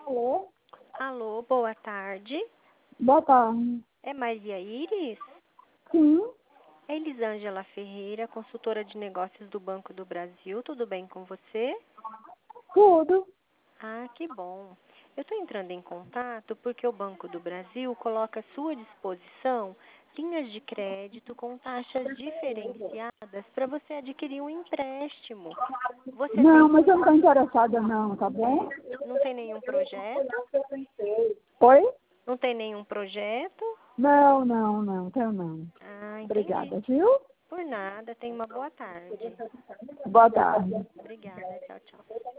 Alô? Alô, boa tarde. Boa tarde. É Maria Iris? Sim, É Elisângela Ferreira, consultora de negócios do Banco do Brasil. Tudo bem com você? tudo. Ah, que bom. Eu estou entrando em contato porque o Banco do Brasil coloca à sua disposição linhas de crédito com taxas diferenciadas para você adquirir um empréstimo. Você Não, tem, mas eu não estou interessada não, tá bom? não tem nenhum projeto? Oi? Não tem nenhum projeto? Não, tenho não. Ah, entendi. Obrigada, viu? Por nada. Tenha uma boa tarde. Boa tarde. Obrigada. Tchau, tchau.